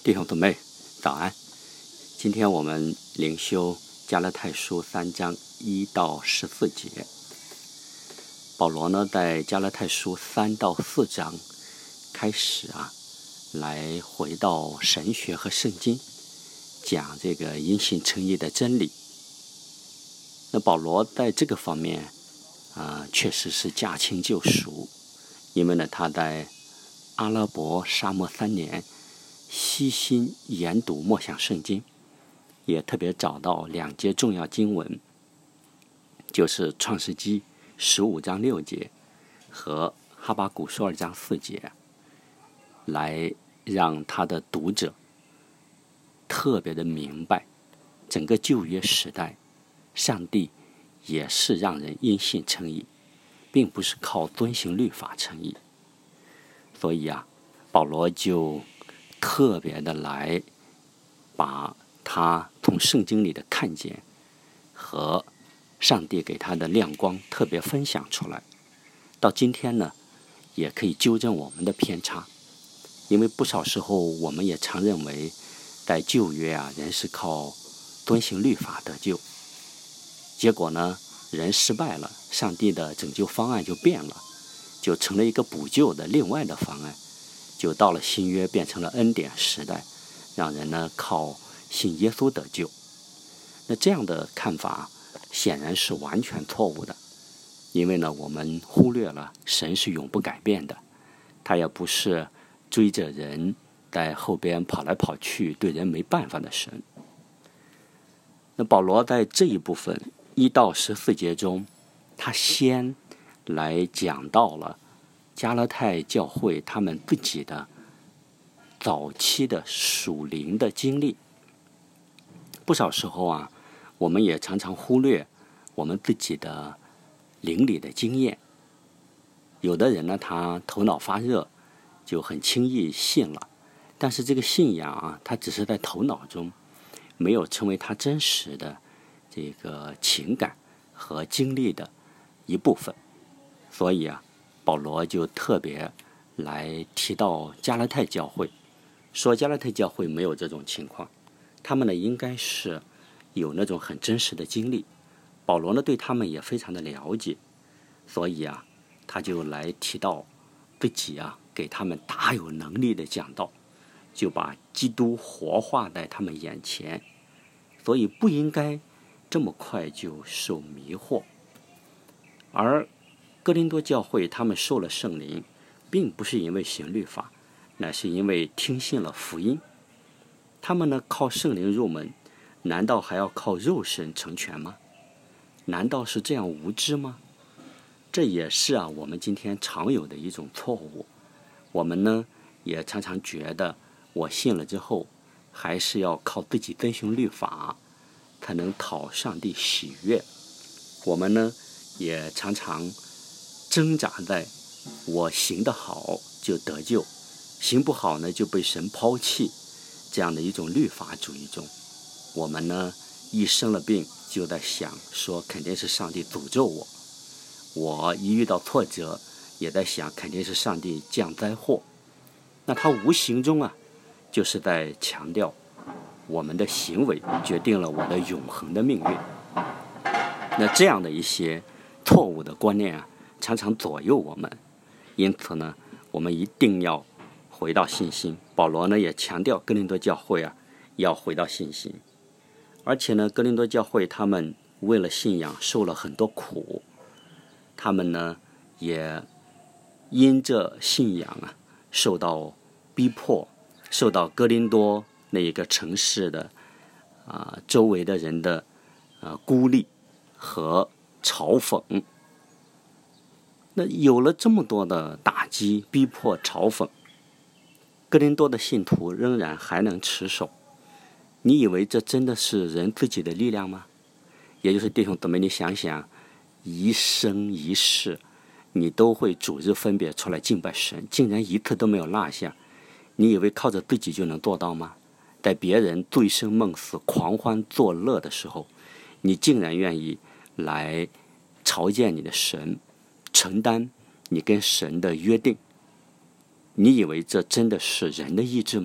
弟兄姊妹，早安！今天我们灵修加拉太书3章1到14节。保罗呢，在加拉太书3到4章开始来回到神学和圣经，讲这个因信称义的真理。那保罗在这个方面确实是驾轻就熟，因为呢，他在阿拉伯沙漠3年悉心研读默想圣经，也特别找到2节重要经文，就是创世纪15章6节和哈巴谷书2章4节，来让他的读者特别的明白，整个旧约时代上帝也是让人因信称义，并不是靠遵行律法称义。所以保罗就特别的来把他从圣经里的看见和上帝给他的亮光特别分享出来。到今天呢，也可以纠正我们的偏差，因为不少时候我们也常认为在旧约人是靠遵行律法得救，结果呢，人失败了，上帝的拯救方案就变了，就成了一个补救的另外的方案，就到了新约变成了恩典时代，让人呢靠信耶稣得救。那这样的看法显然是完全错误的，因为呢，我们忽略了神是永不改变的，他也不是追着人在后边跑来跑去对人没办法的神。那保罗在这一部分1到14节中，他先来讲到了加拉太教会他们自己的早期的属灵的经历。不少时候我们也常常忽略我们自己的灵里的经验。有的人呢，他头脑发热，就很轻易信了，但是这个信仰他只是在头脑中，没有成为他真实的这个情感和经历的一部分。所以保罗就特别来提到加拉太教会，说加拉太教会没有这种情况，他们呢应该是有那种很真实的经历。保罗呢对他们也非常的了解，所以他就来提到自己给他们大有能力的讲道，就把基督活化在他们眼前，所以不应该这么快就受迷惑。而哥林多教会他们受了圣灵，并不是因为行律法，乃是因为听信了福音。他们呢靠圣灵入门，难道还要靠肉身成全吗？难道是这样无知吗？这也是我们今天常有的一种错误。我们呢也常常觉得我信了之后，还是要靠自己遵行律法才能讨上帝喜悦。我们呢也常常挣扎在我行得好就得救，行不好呢就被神抛弃，这样的一种律法主义中。我们呢一生了病就在想说肯定是上帝诅咒我，我一遇到挫折也在想肯定是上帝降灾祸。那他无形中就是在强调我们的行为决定了我的永恒的命运。那这样的一些错误的观念常常左右我们，因此呢，我们一定要回到信心。保罗呢也强调哥林多教会要回到信心，而且呢，哥林多教会他们为了信仰受了很多苦，他们呢也因着信仰受到逼迫，受到哥林多那一个城市的周围的人的孤立和嘲讽。那有了这么多的打击、逼迫、嘲讽，哥林多的信徒仍然还能持守，你以为这真的是人自己的力量吗？也就是弟兄姊妹，你想想，一生一世你都会主日分别出来敬拜神，竟然一次都没有落下，你以为靠着自己就能做到吗？在别人醉生梦死、狂欢作乐的时候，你竟然愿意来朝见你的神，承担你跟神的约定，你以为这真的是人的意志吗？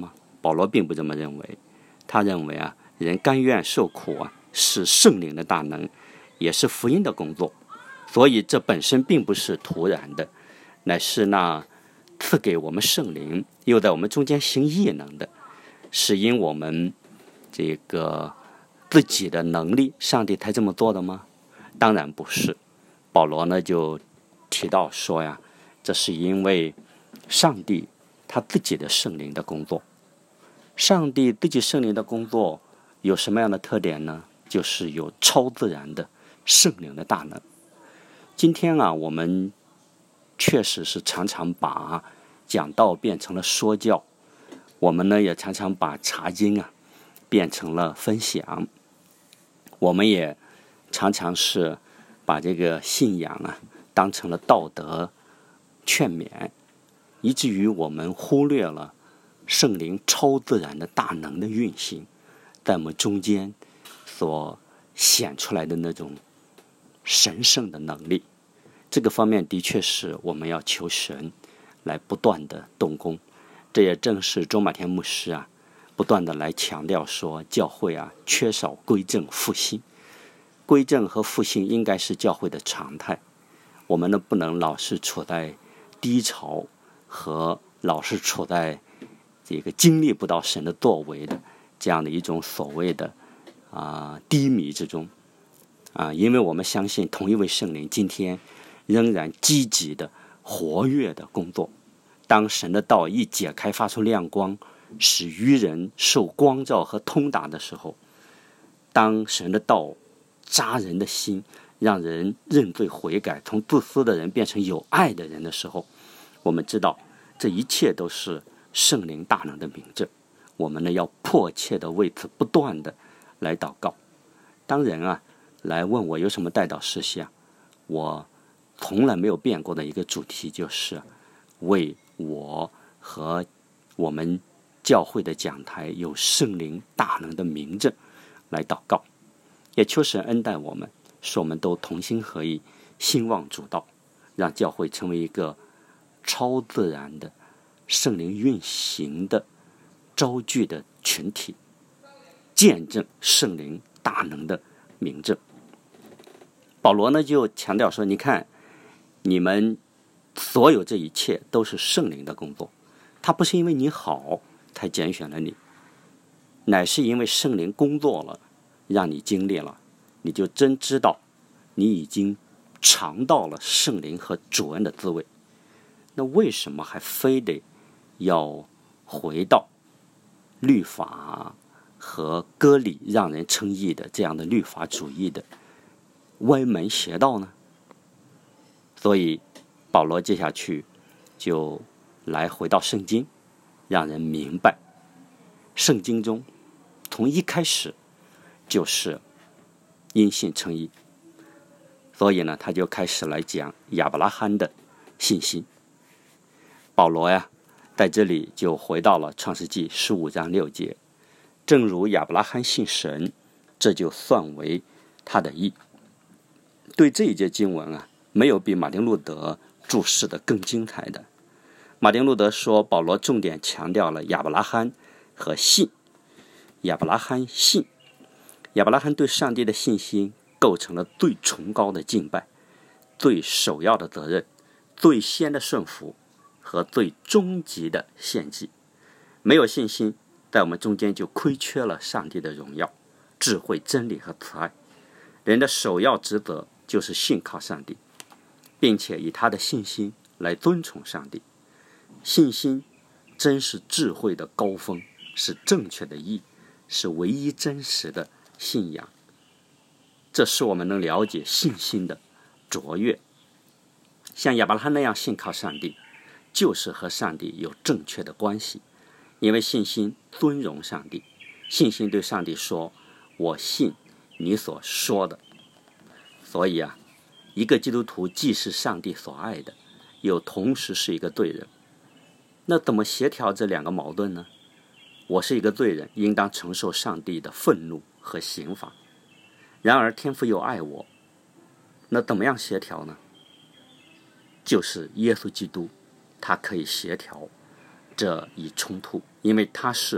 保罗并不这么认为，他认为人甘愿受苦是圣灵的大能，也是福音的工作，所以这本身并不是突然的，乃是那赐给我们圣灵，又在我们中间行异能的，是因我们这个自己的能力，上帝才这么做的吗？当然不是。保罗呢就提到说这是因为上帝他自己的圣灵的工作。上帝自己圣灵的工作有什么样的特点呢？就是有超自然的圣灵的大能。今天我们确实是常常把讲道变成了说教，我们呢也常常把查经变成了分享，我们也常常是把这个信仰当成了道德劝勉，以至于我们忽略了圣灵超自然的大能的运行在我们中间所显出来的那种神圣的能力。这个方面的确是我们要求神来不断的动工。这也正是周马田牧师不断的来强调说，教会缺少归正复兴。归正和复兴应该是教会的常态，我们呢不能老是处在低潮和老是处在这个经历不到神的作为的这样的一种所谓的低迷之中因为我们相信同一位圣灵今天仍然积极的活跃的工作。当神的道一解开，发出亮光，使愚人受光照和通达的时候，当神的道扎人的心，让人认罪悔改，从自私的人变成有爱的人的时候，我们知道这一切都是圣灵大能的明证。我们呢要迫切的为此不断的来祷告。当人来问我有什么代祷事项，我从来没有变过的一个主题就是为我和我们教会的讲台有圣灵大能的明证来祷告，也求神恩待我们，使我们都同心合意，兴旺主道，让教会成为一个超自然的圣灵运行的招聚的群体，见证圣灵大能的明证。保罗呢就强调说，你看你们所有这一切都是圣灵的工作，他不是因为你好才拣选了你，乃是因为圣灵工作了，让你经历了，你就真知道你已经尝到了圣灵和主恩的滋味。那为什么还非得要回到律法和割礼让人称义的这样的律法主义的歪门邪道呢？所以保罗接下去就来回到圣经，让人明白圣经中从一开始就是因信称义。所以呢他就开始来讲亚伯拉罕的信心。保罗在这里就回到了创世纪15章6节，正如亚伯拉罕信神，这就算为他的义。对这一节经文没有比马丁路德注释的更精彩的。马丁路德说，保罗重点强调了亚伯拉罕和信。亚伯拉罕信，亚伯拉罕对上帝的信心构成了最崇高的敬拜，最首要的责任，最先的顺服和最终极的献祭。没有信心，在我们中间就亏缺了上帝的荣耀、智慧、真理和慈爱。人的首要职责就是信靠上帝，并且以他的信心来尊崇上帝。信心真是智慧的高峰，是正确的义，是唯一真实的信仰。这使我们能了解信心的卓越。像亚伯拉罕那样信靠上帝，就是和上帝有正确的关系，因为信心尊荣上帝，信心对上帝说，我信你所说的。所以一个基督徒既是上帝所爱的，又同时是一个罪人。那怎么协调这两个矛盾呢？我是一个罪人，应当承受上帝的愤怒和刑罚，然而天父又爱我，那怎么样协调呢？就是耶稣基督，他可以协调这一冲突，因为他是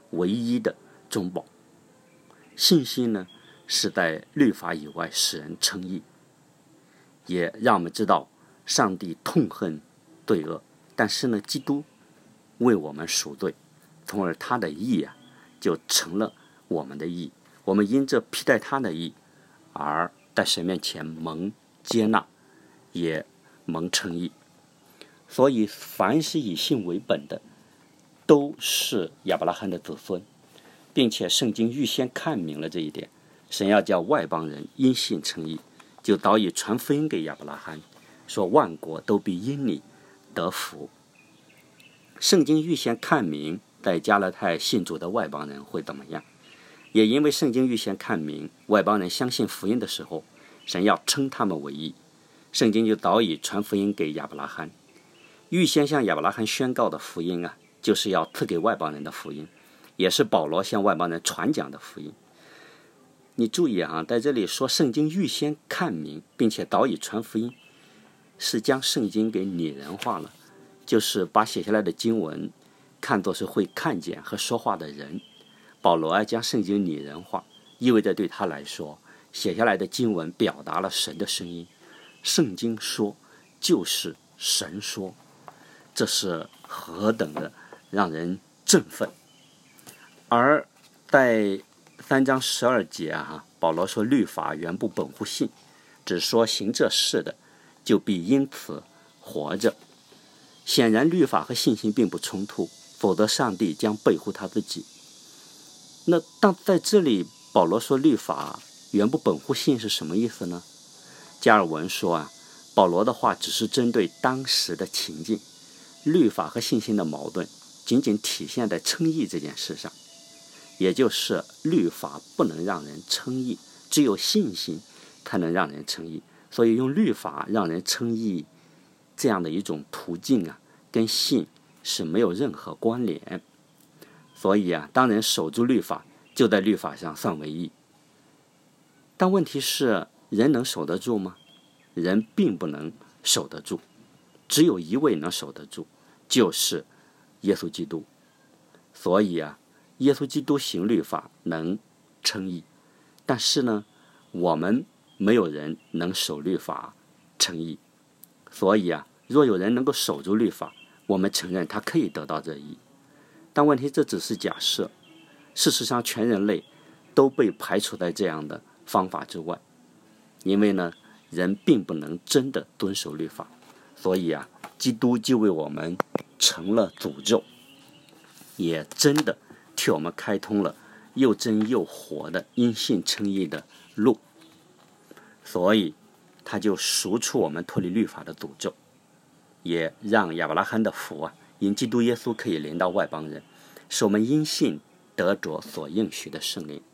唯一的中保。信心呢，是在律法以外使人称义，也让我们知道上帝痛恨罪恶，但是呢，基督为我们赎罪，从而他的义就成了我们的义。我们因着披戴他的义，而在神面前蒙接纳，也蒙称义。所以凡是以信为本的，都是亚伯拉罕的子孙，并且圣经预先看明了这一点，神要叫外邦人因信称义，就早已传福音给亚伯拉罕，说万国都必因你得福。圣经预先看明在加勒泰信主的外邦人会怎么样，也因为圣经预先看明外邦人相信福音的时候，神要称他们为义，圣经就早已传福音给亚伯拉罕。预先向亚伯拉罕宣告的福音就是要赐给外邦人的福音，也是保罗向外邦人传讲的福音。你注意在这里说圣经预先看明并且早已传福音，是将圣经给拟人化了，就是把写下来的经文看作是会看见和说话的人。保罗将圣经拟人化，意味着对他来说，写下来的经文表达了神的声音，圣经说就是神说，这是何等的让人振奋。而在3章12节保罗说律法原不本乎信，只说行这事的就必因此活着。显然律法和信心并不冲突，否则上帝将背乎他自己。那当在这里保罗说律法原不本乎信是什么意思呢？加尔文说保罗的话只是针对当时的情境，律法和信心的矛盾仅仅体现在称义这件事上，也就是律法不能让人称义，只有信心才能让人称义。所以用律法让人称义这样的一种途径跟信是没有任何关联。所以当人守住律法，就在律法上算为义。但问题是，人能守得住吗？人并不能守得住，只有一位能守得住，就是耶稣基督。所以耶稣基督行律法能称义，但是呢，我们没有人能守律法称义。所以若有人能够守住律法，我们承认他可以得到这义。但问题这只是假设，事实上全人类都被排除在这样的方法之外，因为呢，人并不能真的遵守律法。所以基督就为我们成了诅咒，也真的替我们开通了又真又活的因信称义的路。所以他就赎出我们脱离律法的诅咒，也让亚伯拉罕的福因基督耶稣可以临到外邦人，使我们因信得着所应许的圣灵。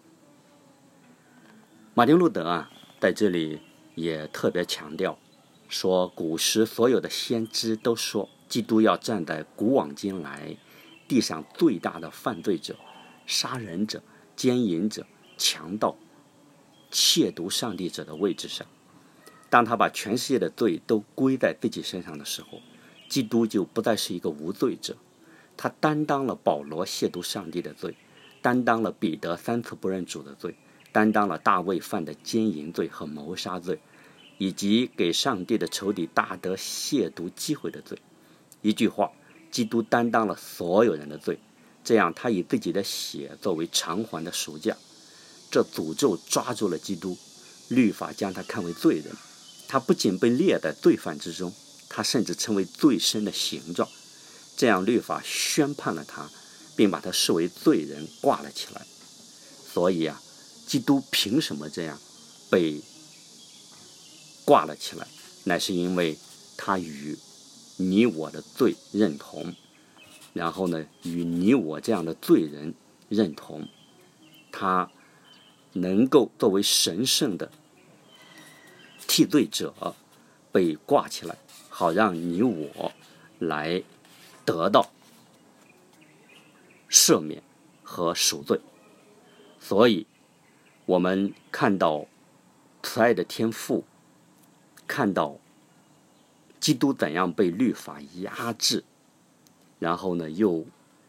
马丁路德在这里也特别强调说，古时所有的先知都说基督要站在古往今来地上最大的犯罪者、杀人者、奸淫者、强盗、亵渎上帝者的位置上。当他把全世界的罪都归在自己身上的时候，基督就不再是一个无罪者，他担当了保罗亵渎上帝的罪，担当了彼得3次不认主的罪，担当了大卫犯的奸淫罪和谋杀罪，以及给上帝的仇敌大得亵渎机会的罪。一句话，基督担当了所有人的罪，这样他以自己的血作为偿还的赎价。这诅咒抓住了基督，律法将他看为罪人，他不仅被列在罪犯之中，他甚至成为罪身的形状。这样律法宣判了他，并把他视为罪人挂了起来。所以基督凭什么这样被挂了起来？乃是因为他与你我的罪认同，然后呢，与你我这样的罪人认同，他能够作为神圣的替罪者被挂起来，好让你我来得到赦免和赎罪。所以我们看到慈爱的天父，看到基督怎样被律法压制，然后呢又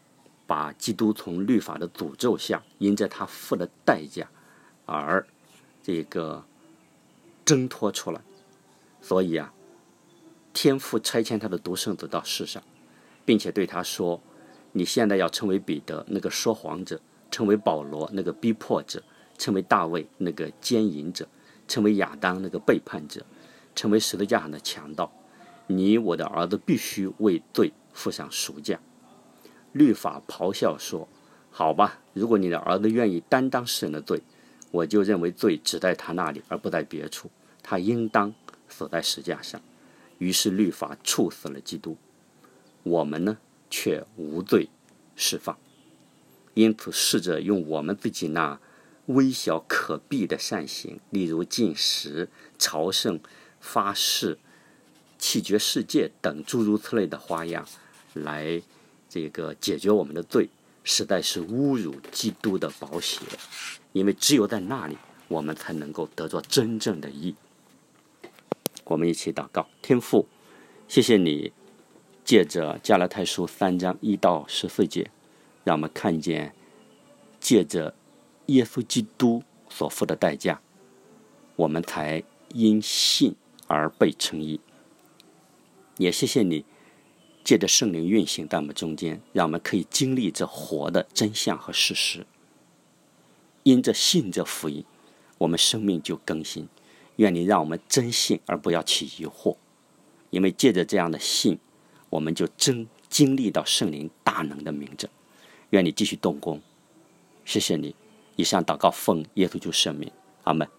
把基督从律法的诅咒下，因着他付的代价而这个挣脱出来。所以天父差遣他的独生子到世上，并且对他说，你现在要成为彼得那个说谎者，成为保罗那个逼迫者，成为大卫那个奸淫者，成为亚当那个背叛者，成为十字架上的强盗。你我的儿子必须为罪付上赎价。律法咆哮说，好吧，如果你的儿子愿意担当世人的罪，我就认为罪只在他那里，而不在别处，他应当死在十字架上。于是律法处死了基督，我们呢却无罪释放。因此试着用我们自己那微小可避的善行，例如禁食、朝圣、发誓、弃绝世界等诸如此类的花样来这个解决我们的罪，实在是侮辱基督的宝血，因为只有在那里我们才能够得着真正的义。我们一起祷告。天父，谢谢你借着加拉太书3章1到14节，让我们看见借着耶稣基督所付的代价，我们才因信而被称义。也谢谢你借着圣灵运行在我们中间，让我们可以经历这活的真相和事实。因着信这福音，我们生命就更新。愿你让我们真信而不要起疑惑，因为借着这样的信，我们就真经历到圣灵大能的明证。愿你继续动工。谢谢你。以上祷告奉耶稣基督圣名，阿们。